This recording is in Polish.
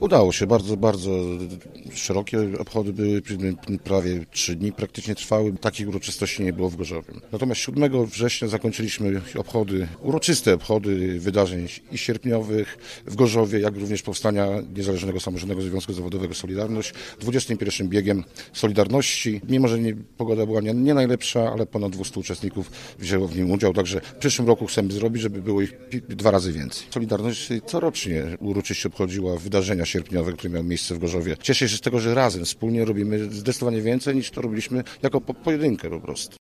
Udało się, bardzo, bardzo szerokie obchody były, prawie 3 dni praktycznie trwały. Takich uroczystości nie było w Gorzowie. Natomiast 7 września zakończyliśmy uroczyste obchody wydarzeń i sierpniowych w Gorzowie, jak również powstania Niezależnego Samorządnego Związku Zawodowego Solidarność 21. biegiem Solidarności. Mimo że pogoda była nie najlepsza, ale ponad 200 uczestników wzięło w nim udział, także w przyszłym roku chcemy zrobić, żeby było ich 2 razy więcej. Solidarność corocznie uroczyście obchodziła wydarzenia sierpniowe, które miały miejsce w Gorzowie. Cieszę się z tego, że razem, wspólnie robimy zdecydowanie więcej niż to robiliśmy jako pojedynkę po prostu.